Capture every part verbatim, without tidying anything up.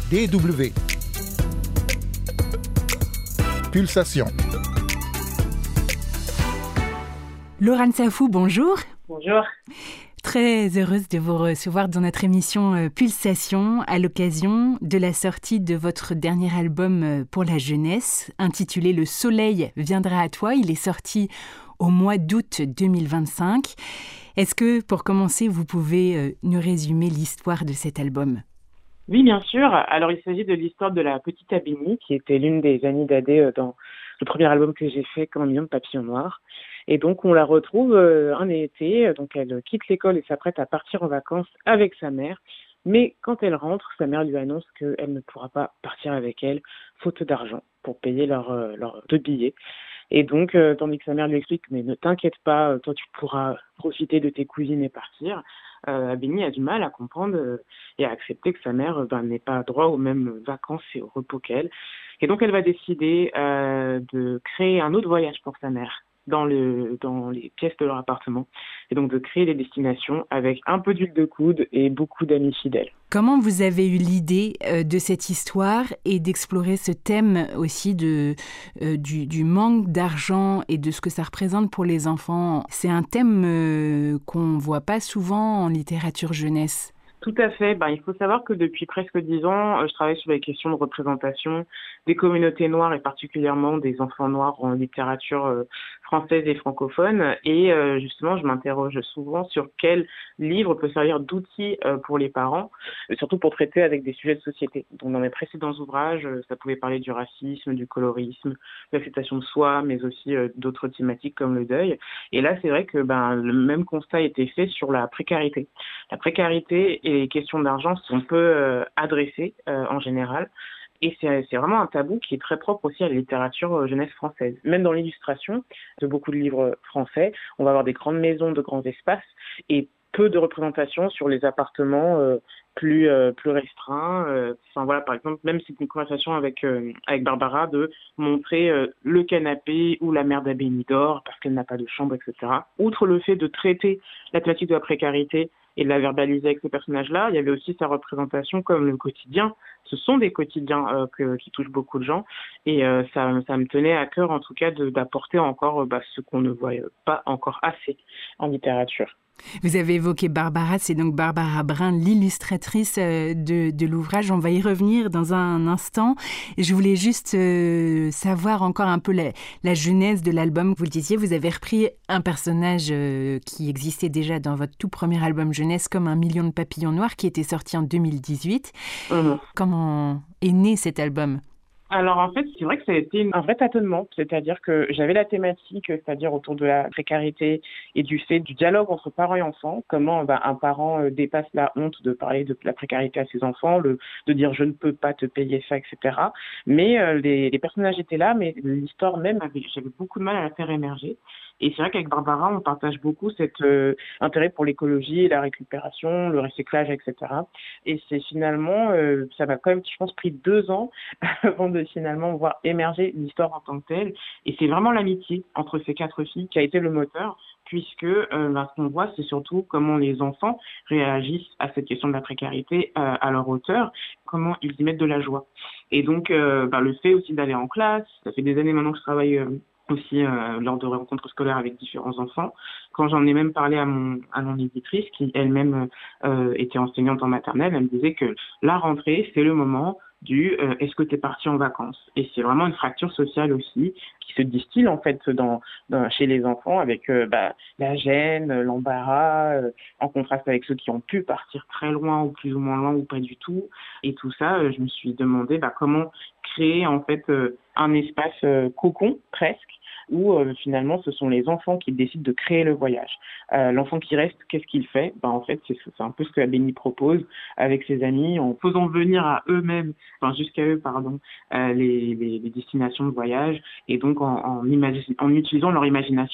D W. Pulsation. Laurent Safou, bonjour. Bonjour. Très heureuse de vous recevoir dans notre émission Pulsation à l'occasion de la sortie de votre dernier album pour la jeunesse, intitulé Le Soleil viendra à toi. Il est sorti au mois d'août deux mille vingt-cinq. Est-ce que, pour commencer, vous pouvez nous résumer l'histoire de cet album ? Oui, bien sûr. Alors, il s'agit de l'histoire de la petite Abénie, qui était l'une des Annie Dadé dans le premier album que j'ai fait, Comme un million de papillons noirs. Et donc, on la retrouve euh, un été. Donc, elle quitte l'école et s'apprête à partir en vacances avec sa mère. Mais quand elle rentre, sa mère lui annonce qu'elle ne pourra pas partir avec elle, faute d'argent, pour payer leurs euh, leur deux billets. Et donc, euh, tandis que sa mère lui explique « Mais ne t'inquiète pas, toi, tu pourras profiter de tes cousines et partir », euh, Abénie a du mal à comprendre euh, et à accepter que sa mère euh, ben, n'ait pas droit aux mêmes vacances et au repos qu'elle. Et donc, elle va décider euh, de créer un autre voyage pour sa mère dans, le, dans les pièces de leur appartement. Et donc, de créer des destinations avec un peu d'huile de coude et beaucoup d'amis fidèles. Comment vous avez eu l'idée euh, de cette histoire et d'explorer ce thème aussi de, euh, du, du manque d'argent et de ce que ça représente pour les enfants ? C'est un thème euh, qu'on ne voit pas souvent en littérature jeunesse. Tout à fait. Ben, il faut savoir que depuis presque dix ans, je travaille sur les questions de représentation des communautés noires et particulièrement des enfants noirs en littérature euh, française et francophone. Et euh, justement, je m'interroge souvent sur quel livre peut servir d'outil euh, pour les parents, surtout pour traiter avec des sujets de société. Donc, dans mes précédents ouvrages, ça pouvait parler du racisme, du colorisme, de l'acceptation de soi, mais aussi euh, d'autres thématiques comme le deuil. Et là, c'est vrai que ben, le même constat a été fait sur la précarité. La précarité et les questions d'argent sont peu euh, adressées euh, en général. Et c'est, c'est vraiment un tabou qui est très propre aussi à la littérature euh, jeunesse française. Même dans l'illustration de beaucoup de livres français, on va avoir des grandes maisons, de grands espaces et peu de représentation sur les appartements euh, plus euh, plus restreints. Euh, enfin voilà, par exemple, même c'est une conversation avec euh, avec Barbara de montrer euh, le canapé où la mère d'Abénie dort parce qu'elle n'a pas de chambre, et cetera. Outre le fait de traiter la thématique de la précarité et de la verbaliser avec ces personnages-là, il y avait aussi sa représentation comme le quotidien. Ce sont des quotidiens euh, que, qui touchent beaucoup de gens et euh, ça, ça me tenait à cœur en tout cas de, d'apporter encore euh, bah, ce qu'on ne voit pas encore assez en littérature. Vous avez évoqué Barbara, c'est donc Barbara Brun, l'illustratrice de, de l'ouvrage. On va y revenir dans un instant. Je voulais juste euh, savoir encore un peu la, la genèse de l'album. Vous le disiez, vous avez repris un personnage euh, qui existait déjà dans votre tout premier album jeunesse, Comme un million de papillons noirs, qui était sorti en deux mille dix-huit. Mmh. Comment est né cet album ? Alors en fait, c'est vrai que ça a été un vrai tâtonnement, c'est-à-dire que j'avais la thématique, c'est-à-dire autour de la précarité et du fait du dialogue entre parents et enfants, comment bah, un parent euh, dépasse la honte de parler de la précarité à ses enfants, le, de dire je ne peux pas te payer ça, et cetera. Mais euh, les, les personnages étaient là, mais l'histoire même, avait, j'avais beaucoup de mal à la faire émerger. Et c'est vrai qu'avec Barbara, on partage beaucoup cet euh, intérêt pour l'écologie, la récupération, le recyclage, et cetera. Et c'est finalement, euh, ça m'a quand même, je pense, pris deux ans avant de finalement voir émerger l'histoire en tant que telle. Et c'est vraiment l'amitié entre ces quatre filles qui a été le moteur, puisque euh, ben, ce qu'on voit, c'est surtout comment les enfants réagissent à cette question de la précarité euh, à leur hauteur, comment ils y mettent de la joie. Et donc, euh, ben, le fait aussi d'aller en classe, ça fait des années maintenant que je travaille euh, aussi euh, lors de rencontres scolaires avec différents enfants. Quand j'en ai même parlé à mon à mon éditrice, qui elle-même euh, était enseignante en maternelle, elle me disait que la rentrée, c'est le moment du euh, est-ce que tu es parti en vacances ? Et c'est vraiment une fracture sociale aussi qui se distille en fait dans, dans chez les enfants avec euh, bah, la gêne, l'embarras, euh, en contraste avec ceux qui ont pu partir très loin ou plus ou moins loin ou pas du tout. Et tout ça, euh, je me suis demandé bah, comment créer en fait euh, un espace euh, cocon presque où euh, finalement ce sont les enfants qui décident de créer le voyage. Euh, l'enfant qui reste, qu'est-ce qu'il fait ? Ben, en fait, c'est, c'est un peu ce que Abénie propose avec ses amis, en faisant venir à eux-mêmes, enfin jusqu'à eux, pardon, euh, les, les, les destinations de voyage, et donc en, en, imagi- en utilisant leur imagination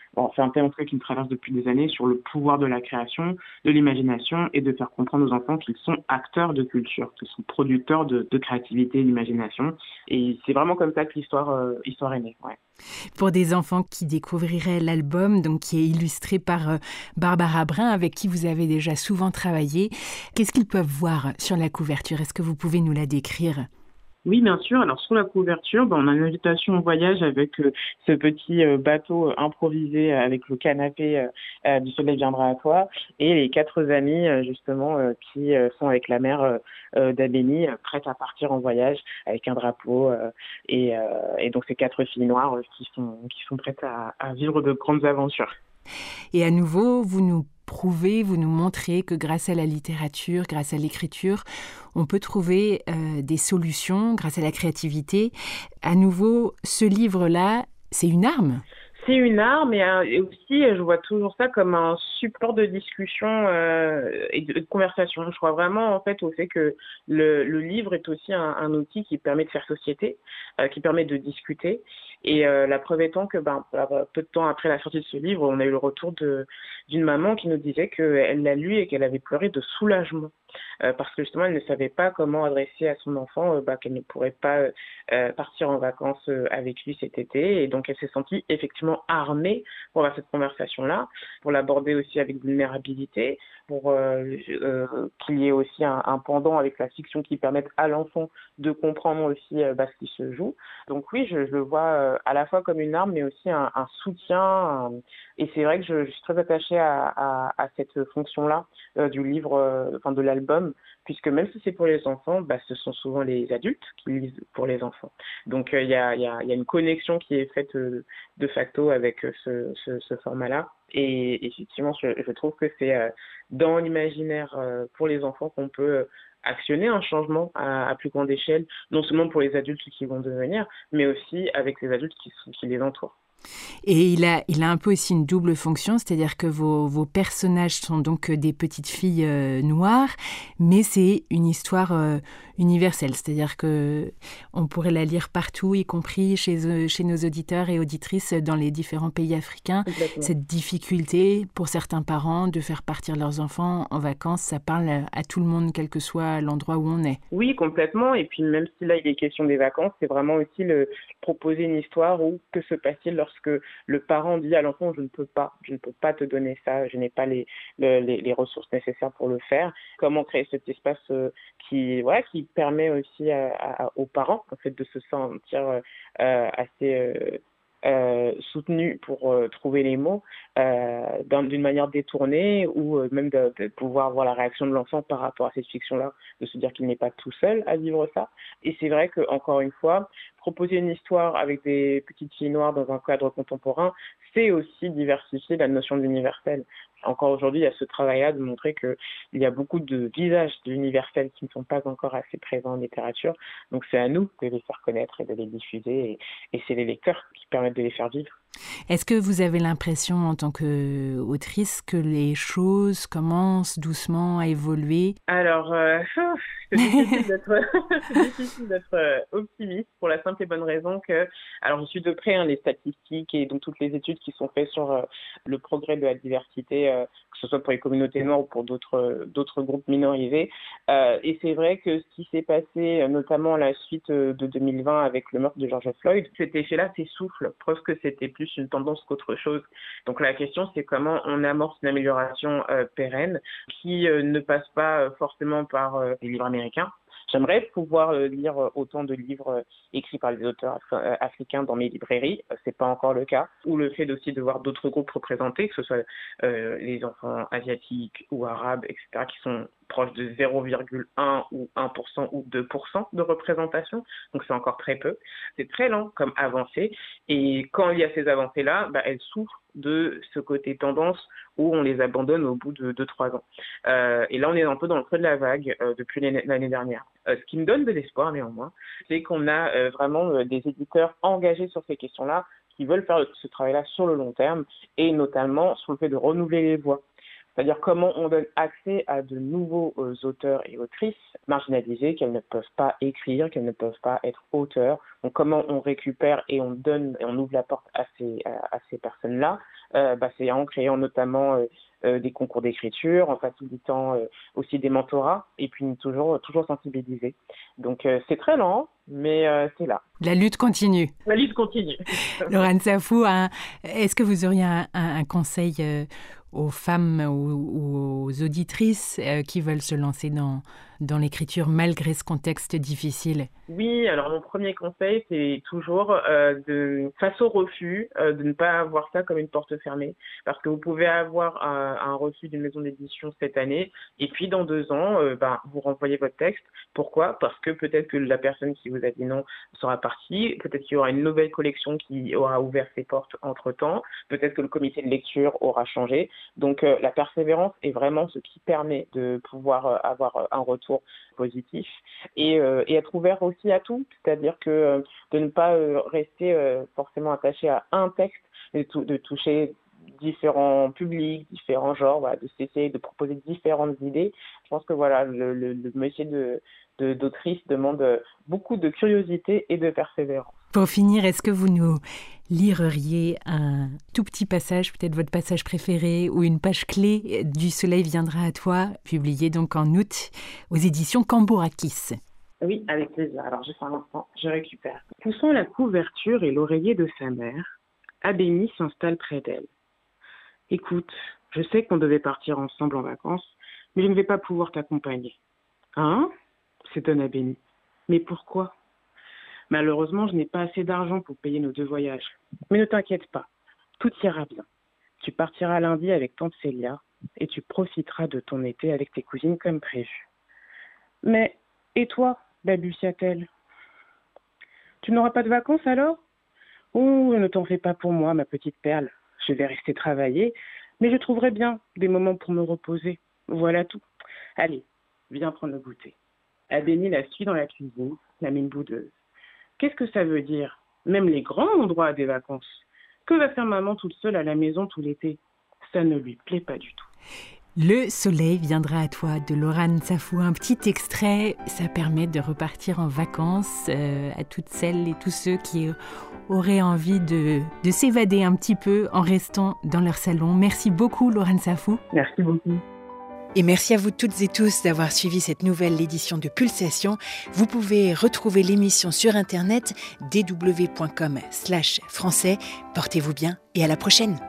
Bon, c'est un thème en tout cas qui me traverse depuis des années sur le pouvoir de la création, de l'imagination et de faire comprendre aux enfants qu'ils sont acteurs de culture, qu'ils sont producteurs de, de créativité et d'imagination. Et c'est vraiment comme ça que l'histoire, euh, histoire est née. Ouais. Pour des enfants qui découvriraient l'album, donc qui est illustré par euh, Barbara Brun, avec qui vous avez déjà souvent travaillé, qu'est-ce qu'ils peuvent voir sur la couverture? Est-ce que vous pouvez nous la décrire? Oui, bien sûr. Alors, sur la couverture, ben, on a une invitation au voyage avec euh, ce petit euh, bateau euh, improvisé euh, avec le canapé euh, euh, du soleil viendra à toi et les quatre amis, euh, justement, euh, qui euh, sont avec la mère euh, euh, d'Amélie, euh, prêtes à partir en voyage avec un drapeau. Euh, et, euh, et donc, ces quatre filles noires euh, qui sont, qui sont prêtes à, à vivre de grandes aventures. Et à nouveau, vous nous prouvez, vous nous montrez que grâce à la littérature, grâce à l'écriture, on peut trouver euh, des solutions grâce à la créativité. À nouveau, ce livre-là, c'est une arme. C'est une arme et, un, et aussi, je vois toujours ça comme un support de discussion euh, et de, de conversation. Je crois vraiment en fait au fait que le, le livre est aussi un, un outil qui permet de faire société, euh, qui permet de discuter. Et euh, la preuve étant que ben, peu de temps après la sortie de ce livre, on a eu le retour de, d'une maman qui nous disait qu'elle l'a lu et qu'elle avait pleuré de soulagement. Euh, parce que justement, elle ne savait pas comment adresser à son enfant euh, bah, qu'elle ne pourrait pas euh, partir en vacances euh, avec lui cet été. Et donc, elle s'est sentie effectivement armée pour avoir cette conversation-là, pour l'aborder aussi avec vulnérabilité, pour euh, euh, qu'il y ait aussi un, un pendant avec la fiction qui permette à l'enfant de comprendre aussi euh, bah, ce qui se joue. Donc oui, je, je le vois euh, à la fois comme une arme, mais aussi un, un soutien. Un... Et c'est vrai que je, je suis très attachée à, à, à cette fonction-là euh, du livre, euh, enfin de l'album, puisque même si c'est pour les enfants, bah, ce sont souvent les adultes qui lisent pour les enfants. Donc il euh, y, a, y, a, y a une connexion qui est faite euh, de facto avec euh, ce, ce, ce format-là. Et effectivement, je, je trouve que c'est euh, dans l'imaginaire euh, pour les enfants qu'on peut euh, actionner un changement à, à plus grande échelle, non seulement pour les adultes qui vont devenir, mais aussi avec les adultes qui, qui les entourent. Et il a, il a un peu aussi une double fonction, c'est-à-dire que vos, vos personnages sont donc des petites filles euh, noires, mais c'est une histoire euh, universelle, c'est-à-dire que on pourrait la lire partout, y compris chez, chez nos auditeurs et auditrices dans les différents pays africains. Exactement. Cette difficulté pour certains parents de faire partir leurs enfants en vacances, ça parle à tout le monde, quel que soit l'endroit où on est. Oui, complètement. Et puis même si là il est question des vacances, c'est vraiment aussi le, proposer une histoire où que se passe-t-il lorsque le parent dit à l'enfant je ne peux pas, je ne peux pas te donner ça, je n'ai pas les, les, les ressources nécessaires pour le faire. Comment créer cet espace euh, qui, ouais, qui permet aussi à, à, aux parents en fait de se sentir euh, assez euh, Euh, soutenu pour euh, trouver les mots euh, d'une manière détournée ou euh, même de, de pouvoir voir la réaction de l'enfant par rapport à cette fiction-là, de se dire qu'il n'est pas tout seul à vivre ça. Et c'est vrai que encore une fois, proposer une histoire avec des petites filles noires dans un cadre contemporain, c'est aussi diversifier la notion d'universel. Encore aujourd'hui, il y a ce travail-là de montrer qu'il y a beaucoup de visages de l'universel qui ne sont pas encore assez présents en littérature. Donc c'est à nous de les faire connaître et de les diffuser. Et, et c'est les lecteurs qui permettent de les faire vivre. Est-ce que vous avez l'impression, en tant qu'autrice, que les choses commencent doucement à évoluer? Alors, euh, c'est difficile d'être, c'est difficile d'être optimiste pour la simple et bonne raison que, alors je suis de près hein, les statistiques et donc toutes les études qui sont faites sur euh, le progrès de la diversité, euh, que ce soit pour les communautés noires ou pour d'autres, d'autres groupes minorisés. Euh, et c'est vrai que ce qui s'est passé, notamment à la suite de deux mille vingt avec le meurtre de George Floyd, cet effet-là s'essouffle, preuve que c'était plus une tendance qu'autre chose. Donc la question, c'est comment on amorce une amélioration euh, pérenne qui euh, ne passe pas euh, forcément par euh, les livres américains. J'aimerais pouvoir euh, lire autant de livres euh, écrits par les auteurs af- euh, africains dans mes librairies. Euh, c'est pas encore le cas. Ou le fait aussi de voir d'autres groupes représentés, que ce soit euh, les enfants asiatiques ou arabes, et cetera, qui sont proches de zéro virgule un ou un pour cent ou deux pour cent de représentation. Donc c'est encore très peu. C'est très lent comme avancée. Et quand il y a ces avancées-là, bah, elles souffrent de ce côté tendance où on les abandonne au bout de deux trois ans. Euh, et là, on est un peu dans le creux de la vague euh, depuis l'année dernière. Euh, ce qui me donne de l'espoir, néanmoins, c'est qu'on a euh, vraiment euh, des éditeurs engagés sur ces questions-là qui veulent faire ce travail-là sur le long terme et notamment sur le fait de renouveler les voix. C'est-à-dire comment on donne accès à de nouveaux euh, auteurs et autrices marginalisés, qu'elles ne peuvent pas écrire, qu'elles ne peuvent pas être auteurs. Donc comment on récupère et on donne et on ouvre la porte à ces, à, à ces personnes-là euh, bah, c'est en créant notamment euh, euh, des concours d'écriture, en facilitant euh, aussi des mentorats et puis toujours, toujours sensibiliser. Donc euh, c'est très lent, mais euh, c'est là. La lutte continue. La lutte continue. Lorraine Safou, hein, est-ce que vous auriez un, un, un conseil euh, aux femmes ou, ou aux auditrices euh, qui veulent se lancer dans, dans l'écriture malgré ce contexte difficile? Oui, alors mon premier conseil, c'est toujours euh, de, face au refus, euh, de ne pas avoir ça comme une porte fermée, parce que vous pouvez avoir un, un refus d'une maison d'édition cette année, et puis dans deux ans, euh, ben, vous renvoyez votre texte. Pourquoi ? Parce que peut-être que la personne qui vous a dit non sera partie, peut-être qu'il y aura une nouvelle collection qui aura ouvert ses portes entre-temps, peut-être que le comité de lecture aura changé. Donc euh, la persévérance est vraiment ce qui permet de pouvoir euh, avoir un retour positif et, euh, et être ouvert aussi à tout, c'est-à-dire que euh, de ne pas euh, rester euh, forcément attaché à un texte, mais de, de toucher différents publics, différents genres, voilà, de s'essayer de proposer différentes idées. Je pense que voilà, le, le, le métier de, de, d'autrice demande beaucoup de curiosité et de persévérance. Pour finir, est-ce que vous nous lireriez un tout petit passage, peut-être votre passage préféré, ou une page clé du Soleil viendra à toi, publié donc en août aux éditions Cambourakis? Oui, avec plaisir. Alors, juste un instant, je récupère. Poussant la couverture et l'oreiller de sa mère, Abénie s'installe près d'elle. « Écoute, je sais qu'on devait partir ensemble en vacances, mais je ne vais pas pouvoir t'accompagner. »« Hein ?» s'étonne Abénie. « Mais pourquoi ? » ?»« Malheureusement, je n'ai pas assez d'argent pour payer nos deux voyages. Mais ne t'inquiète pas, tout ira bien. Tu partiras lundi avec tante Célia et tu profiteras de ton été avec tes cousines comme prévu. »« Mais, et toi ?» balbutia-t-elle. « Tu n'auras pas de vacances alors ? » ?»« Oh, ne t'en fais pas pour moi, ma petite perle. Je vais rester travailler, mais je trouverai bien des moments pour me reposer. Voilà tout. Allez, viens prendre le goûter. » Abénie la suit dans la cuisine, la mine boudeuse. Qu'est-ce que ça veut dire ? Même les grands ont droit à des vacances. Que va faire maman toute seule à la maison tout l'été ? Ça ne lui plaît pas du tout. Le soleil viendra à toi de Lorraine Safou, un petit extrait, ça permet de repartir en vacances euh, à toutes celles et tous ceux qui auraient envie de, de s'évader un petit peu en restant dans leur salon. Merci beaucoup Lorraine Safou. Merci beaucoup. Et merci à vous toutes et tous d'avoir suivi cette nouvelle édition de Pulsation. Vous pouvez retrouver l'émission sur internet d w point com slash français. Portez-vous bien et à la prochaine.